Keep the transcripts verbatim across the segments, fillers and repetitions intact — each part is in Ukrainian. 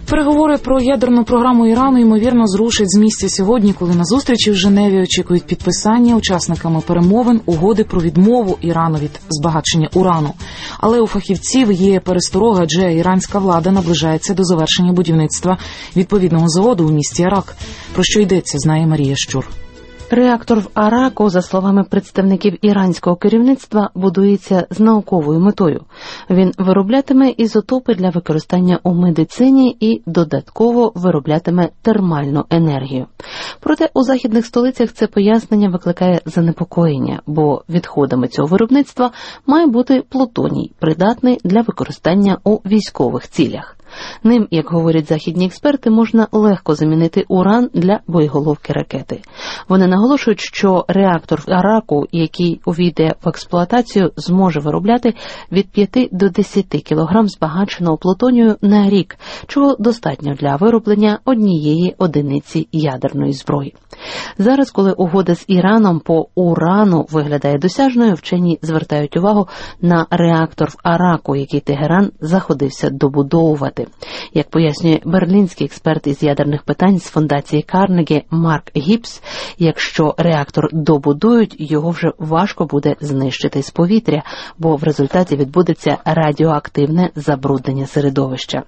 Переговори про ядерну програму Ірану, ймовірно, зрушать з місця сьогодні, коли на зустрічі в Женеві очікують підписання учасниками перемовин угоди про відмову Ірану від збагачення урану. Але у фахівців є пересторога, адже іранська влада наближається до завершення будівництва відповідного заводу у місті Арак. Про що йдеться, знає Марія Щур. Реактор в Араку, за словами представників іранського керівництва, будується з науковою метою. Він вироблятиме ізотопи для використання у медицині і додатково вироблятиме термальну енергію. Проте у західних столицях це пояснення викликає занепокоєння, бо відходами цього виробництва має бути плутоній, придатний для використання у військових цілях. Ним, як говорять західні експерти, можна легко замінити уран для боєголовки ракети. Вони наголошують, що реактор в Араку, який увійде в експлуатацію, зможе виробляти від п'яти до десяти кілограм збагаченого плутонію на рік, чого достатньо для вироблення однієї одиниці ядерної зброї. Зараз, коли угода з Іраном по урану виглядає досяжною, вчені звертають увагу на реактор в Араку, який Тегеран заходився добудовувати. Як пояснює берлінський експерт із ядерних питань з фундації Карнегі Марк Гіпс, якщо реактор добудують, його вже важко буде знищити з повітря, бо в результаті відбудеться радіоактивне забруднення середовища.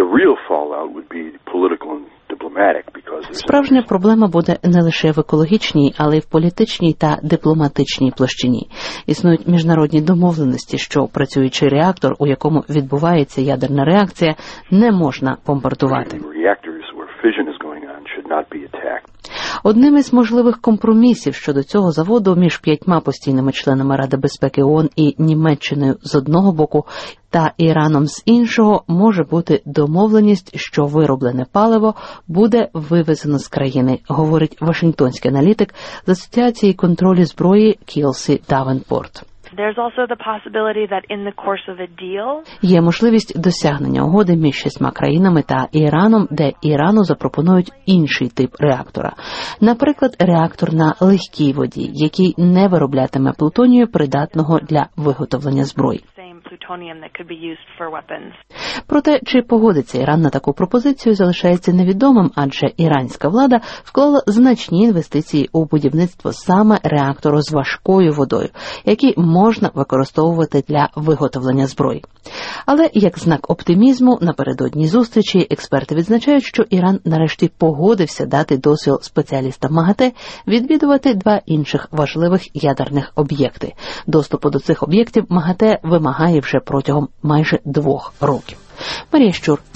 Справжня проблема буде не лише в екологічній, але й в політичній та дипломатичній площині. Існують міжнародні домовленості, що працюючий реактор, у якому відбувається ядерна реакція, не можна бомбардувати. Одним із можливих компромісів щодо цього заводу між п'ятьма постійними членами Ради безпеки ООН і Німеччиною з одного боку та Іраном з іншого може бути домовленість, що вироблене паливо буде вивезено з країни, говорить вашингтонський аналітик з Асоціації контролю зброї Кілсі Давенпорт. Є можливість досягнення угоди між шістьма країнами та Іраном, де Ірану запропонують інший тип реактора. Наприклад, реактор на легкій воді, який не вироблятиме плутонію, придатного для виготовлення зброї. Проте, чи погодиться Іран на таку пропозицію, залишається невідомим, адже іранська влада вклала значні інвестиції у будівництво саме реактору з важкою водою, який можна використовувати для виготовлення зброї. Але, як знак оптимізму, напередодні зустрічі експерти відзначають, що Іран нарешті погодився дати дозвіл спеціалістам МАГАТЕ відвідувати два інших важливих ядерних об'єкти. Доступу до цих об'єктів МАГАТЕ вимагає вже протягом майже двох років. Марія Щур,